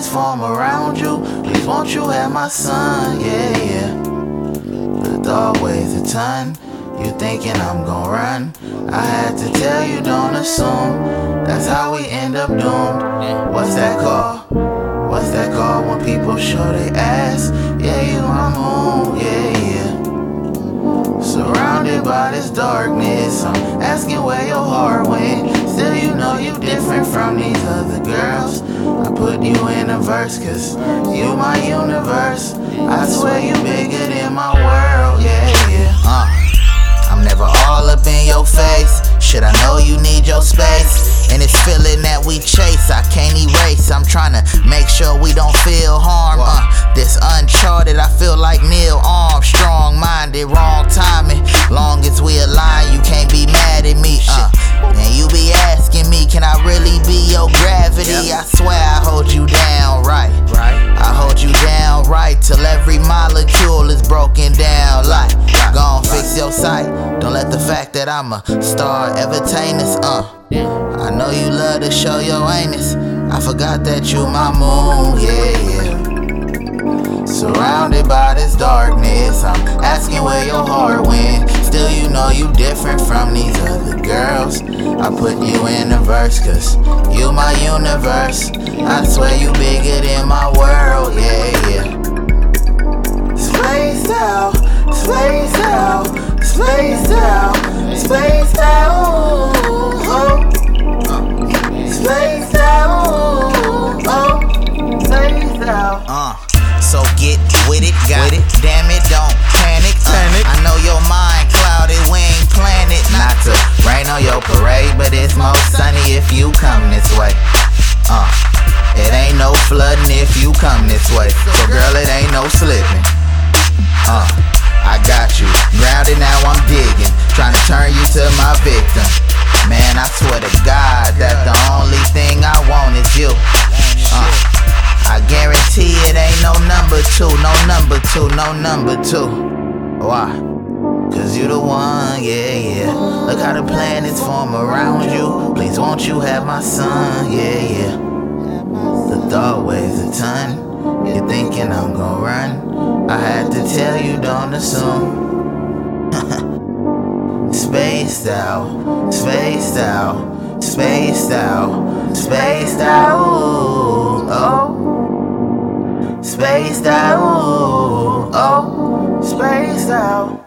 planets form around you. Please won't you have my son, yeah, yeah. The thought weighs a ton. You thinking I'm gon' run? I had to tell you, don't assume. That's how we end up doomed. What's that called? What's that called when people show they ass? Yeah, you my moon, yeah, yeah. Surrounded by this darkness, I'm asking where your heart went. Still you know you different from these other girls. I put you in a verse cause you my universe. I swear you bigger than my world, yeah, yeah. I'm never all up in your face. Shit, I know you need your space. And it's feeling that we chase, I can't erase. I'm tryna make sure we don't feel harm. This uncharted, I feel like Neil Armstrong. Minded, wrong timing. Long as we align, you can't be mad at me. And you be asking me, can I really be your gravity? I swear I hold you down right. I hold you down right till every molecule is broken down. Like, gon' fix your sight. Don't let the fact that I'm a star ever taint us. I know you love to show your anus. I forgot that you my moon, yeah, yeah. Surrounded by this darkness, I'm asking where your heart went. Still you know you different from these other girls. I put you in a verse cause you my universe. I swear you bigger than my world, yeah, yeah. Spaced out, spaced out, spaced out, spaced out, oh. Spaced out, oh. Spaced out. So get with it, got it. Damn it, don't panic. I know your mind clouded, we ain't planned it. Not to rain on your parade, but it's more sunny if you come this way. It ain't no flooding if you come this way. So girl, it ain't no slipping. I got you grounded, now I'm digging, trying to turn you to my victim. Man, I swear to God that the only thing I want is you. I guarantee it ain't no number two, no number two, no number two. Why? Cause you the one, yeah, yeah. Look how the planets form around you. Please won't you have my son, yeah, yeah. The thought weighs a ton. You thinking I'm gon' run? I had to tell you, don't assume. Spaced out, spaced out, spaced out, spaced out, oh. Spaced out, oh, spaced out.